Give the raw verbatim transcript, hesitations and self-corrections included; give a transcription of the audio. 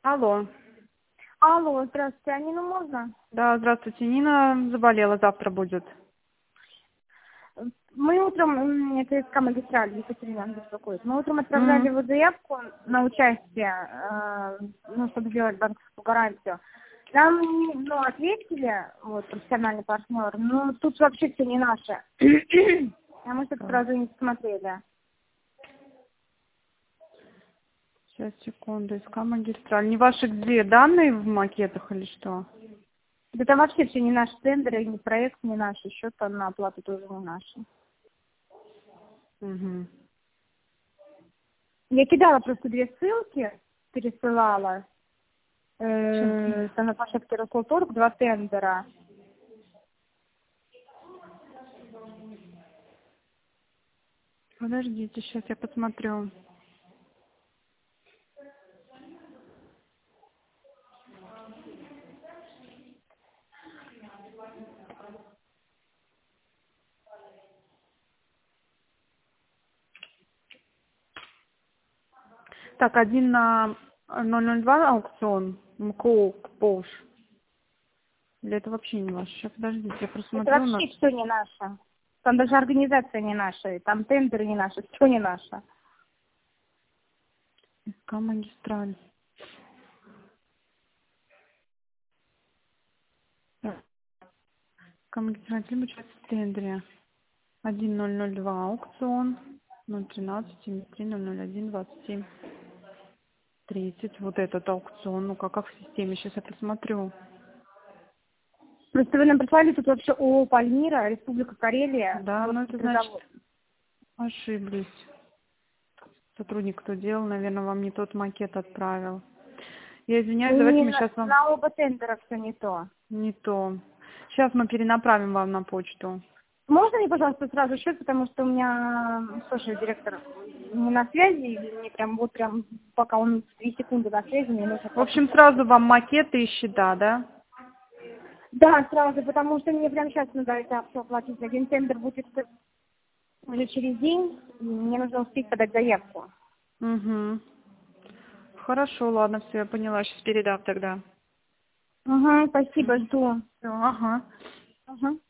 Алло. Алло, здравствуйте, а Нину можно? Да, здравствуйте. Нина заболела, завтра будет. Мы утром, м, это СК магистраль, Екатерина беспокоит. Мы утром отправляли М. вот заявку на участие, э, ну, чтобы сделать банковскую гарантию. Нам, ну, ответили, вот, профессиональный партнер, но тут вообще все не наше. А мы что-то Так, сразу не посмотрели. сейчас, секунду. СК магистраль. Не ваши где? Данные в макетах или что? Да там вообще все не наши тендеры, ни проект не наш, и счет там на оплату тоже не наши. Угу. Я кидала просто две ссылки, пересылала. Сейчас. Э, там на площадке Росколторг два тендера. Подождите, сейчас я посмотрю. Так, один на ноль ноль два аукцион. МКО, Пош. Или это вообще не ваш? Сейчас, подождите, я Это просмотрю у нас. вообще все не наше. Там даже организация не наша, там тендеры не наши, все не наше. СК магистраль. Так, СК магистраль, либо участвует в тендере. один ноль ноль два аукцион. ноль тринадцать семьдесят три ноль ноль один двадцать семь тридцать. Вот этот аукцион. Ну как, как в системе? Сейчас я посмотрю. Просто вы нам прислали тут вообще ООО «Пальмира», Республика Карелия, Да, ну это значит город-завод. ошиблись. Сотрудник, кто делал, наверное, вам не тот макет отправил. Я извиняюсь, давайте И мы на, сейчас вам... на оба тендера все не то. Не то. Сейчас мы перенаправим вам на почту. Можно мне, пожалуйста, сразу счет, потому что у меня, слушай, директор не на связи, и мне прям вот прям, пока он две секунды на связи, мне нужно В платить. общем, сразу вам макеты и счета, да? Да, сразу, потому что мне прямо сейчас надо это все оплатить. Один тендер будет уже через день, и мне нужно успеть подать заявку. Угу. Хорошо, ладно, все, я поняла. Сейчас передам тогда. Угу, спасибо, жду. Все, ага. Угу.